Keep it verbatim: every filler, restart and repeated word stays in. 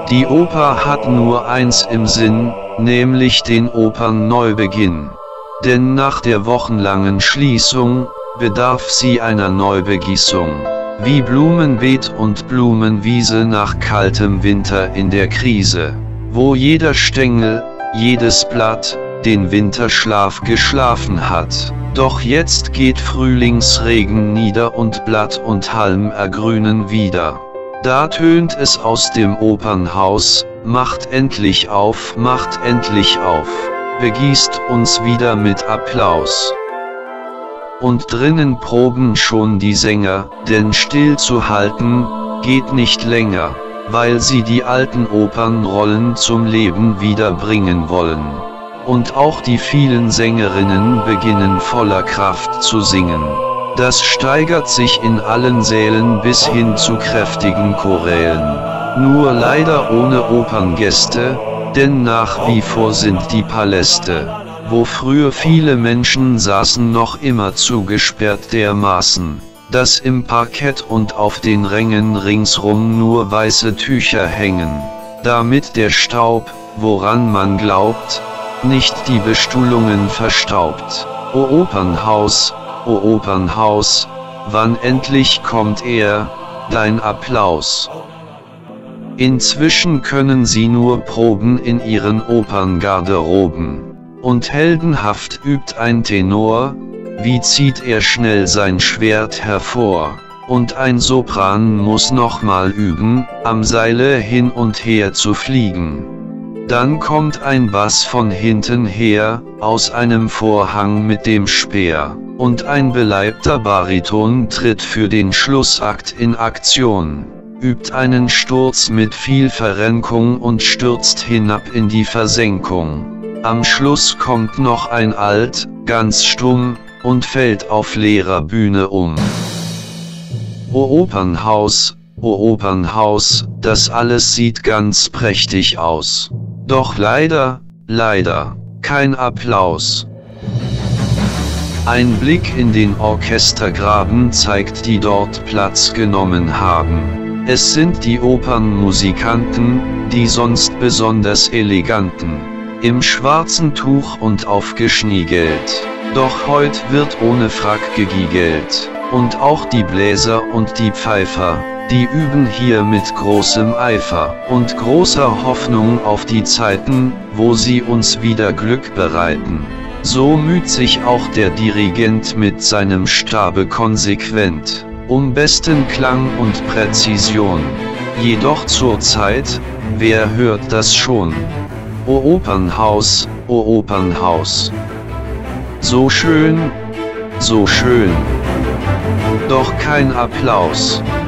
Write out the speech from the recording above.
Die Oper hat nur eins im Sinn, nämlich den Opernneubeginn. Denn nach der wochenlangen Schließung bedarf sie einer Neubegießung. Wie Blumenbeet und Blumenwiese nach kaltem Winter in der Krise, wo jeder Stängel, jedes Blatt, den Winterschlaf geschlafen hat. Doch jetzt geht Frühlingsregen nieder und Blatt und Halm ergrünen wieder. Da tönt es aus dem Opernhaus: Macht endlich auf, macht endlich auf, begießt uns wieder mit Applaus. Und drinnen proben schon die Sänger, denn stillzuhalten geht nicht länger, weil sie die alten Opernrollen zum Leben wiederbringen wollen. Und auch die vielen Sängerinnen beginnen voller Kraft zu singen. Das steigert sich in allen Sälen bis hin zu kräftigen Chorälen. Nur leider ohne Operngäste, denn nach wie vor sind die Paläste, wo früher viele Menschen saßen, noch immer zugesperrt dermaßen, dass im Parkett und auf den Rängen ringsrum nur weiße Tücher hängen, damit der Staub, woran man glaubt, nicht die Bestuhlungen verstaubt. O Opernhaus, o Opernhaus, wann endlich kommt er, dein Applaus? Inzwischen können sie nur proben in ihren Operngarderoben. Und heldenhaft übt ein Tenor, wie zieht er schnell sein Schwert hervor. Und ein Sopran muss nochmal üben, am Seile hin und her zu fliegen. Dann kommt ein Bass von hinten her, aus einem Vorhang mit dem Speer. Und ein beleibter Bariton tritt für den Schlussakt in Aktion, übt einen Sturz mit viel Verrenkung und stürzt hinab in die Versenkung. Am Schluss kommt noch ein Alt, ganz stumm, und fällt auf leerer Bühne um. O Opernhaus, o Opernhaus, das alles sieht ganz prächtig aus. Doch leider, leider, kein Applaus. Ein Blick in den Orchestergraben zeigt, die dort Platz genommen haben. Es sind die Opernmusikanten, die sonst besonders eleganten, im schwarzen Tuch und aufgeschniegelt. Doch heut wird ohne Frack gegiegelt. Und auch die Bläser und die Pfeifer, die üben hier mit großem Eifer und großer Hoffnung auf die Zeiten, wo sie uns wieder Glück bereiten. So müht sich auch der Dirigent mit seinem Stabe konsequent um besten Klang und Präzision. Jedoch zur Zeit, wer hört das schon? O Opernhaus, o Opernhaus. So schön, so schön. Doch kein Applaus.